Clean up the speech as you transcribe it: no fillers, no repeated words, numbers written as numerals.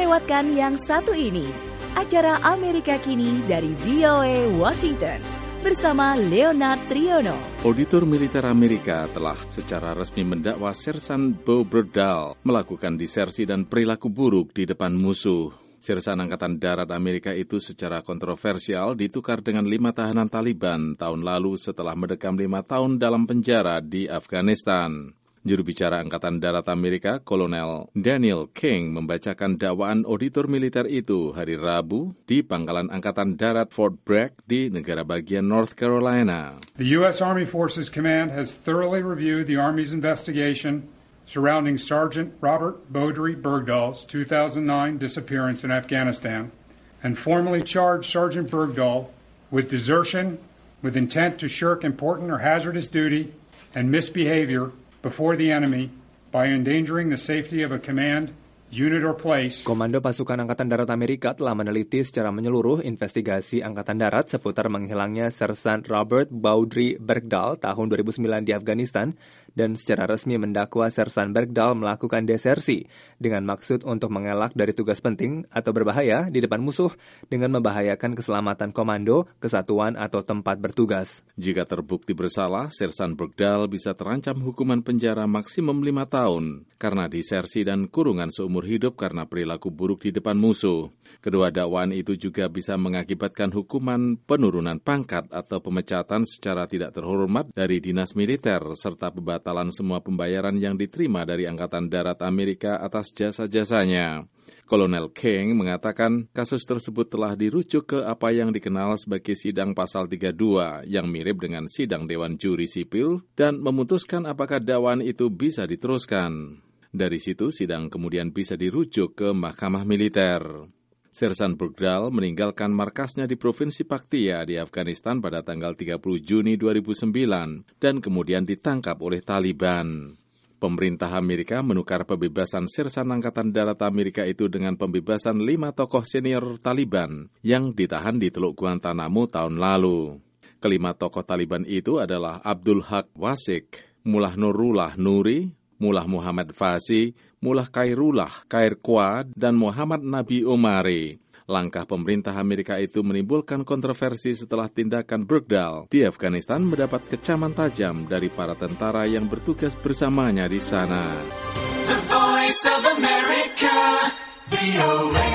lewatkan yang satu ini. Acara Amerika Kini dari VOA Washington bersama Leonard Triono. Auditor militer Amerika telah secara resmi mendakwa Sersan Bo Bergdahl melakukan disersi dan perilaku buruk di depan musuh. Sersan Angkatan Darat Amerika itu secara kontroversial ditukar dengan 5 tahanan Taliban tahun lalu setelah mendekam 5 tahun dalam penjara di Afghanistan. Juru bicara Angkatan Darat Amerika, Kolonel Daniel King, membacakan dakwaan auditor militer itu hari Rabu di Pangkalan Angkatan Darat Fort Bragg di negara bagian North Carolina. The U.S. Army Forces Command has thoroughly reviewed the Army's investigation surrounding Sergeant Robert Beaudry Bergdahl's 2009 disappearance in Afghanistan and formally charged Sergeant Bergdahl with desertion with intent to shirk important or hazardous duty and misbehavior before the enemy by endangering the safety of a command, unit, or place. Komando Pasukan Angkatan Darat Amerika telah meneliti secara menyeluruh investigasi Angkatan Darat seputar menghilangnya Sersan Robert Beaudry Bergdahl tahun 2009 di Afghanistan dan secara resmi mendakwa Sersan Bergdahl melakukan desersi dengan maksud untuk mengelak dari tugas penting atau berbahaya di depan musuh dengan membahayakan keselamatan komando, kesatuan, atau tempat bertugas. Jika terbukti bersalah, Sersan Bergdahl bisa terancam hukuman penjara maksimum 5 tahun karena disersi dan kurungan seumur hidup karena perilaku buruk di depan musuh. Kedua dakwaan itu juga bisa mengakibatkan hukuman penurunan pangkat atau pemecatan secara tidak terhormat dari dinas militer serta pembatalan semua pembayaran yang diterima dari Angkatan Darat Amerika atas jasa-jasanya. Kolonel King mengatakan kasus tersebut telah dirujuk ke apa yang dikenal sebagai sidang pasal 32 yang mirip dengan sidang Dewan Juri Sipil dan memutuskan apakah dakwaan itu bisa diteruskan. Dari situ, sidang kemudian bisa dirujuk ke Mahkamah Militer. Sersan Bergdahl meninggalkan markasnya di Provinsi Paktia di Afghanistan pada tanggal 30 Juni 2009 dan kemudian ditangkap oleh Taliban. Pemerintah Amerika menukar pembebasan Sersan Angkatan Darat Amerika itu dengan pembebasan 5 tokoh senior Taliban yang ditahan di Teluk Guantanamo tahun lalu. Kelima tokoh Taliban itu adalah Abdul Haq Wasik, Mullah Nurullah Nuri, Mullah Muhammad Fasi, Mullah Khairullah Khairqua, dan Muhammad Nabi Omari. Langkah pemerintah Amerika itu menimbulkan kontroversi setelah tindakan Bergdahl di Afghanistan mendapat kecaman tajam dari para tentara yang bertugas bersamanya di sana. The Voice of America, VOA.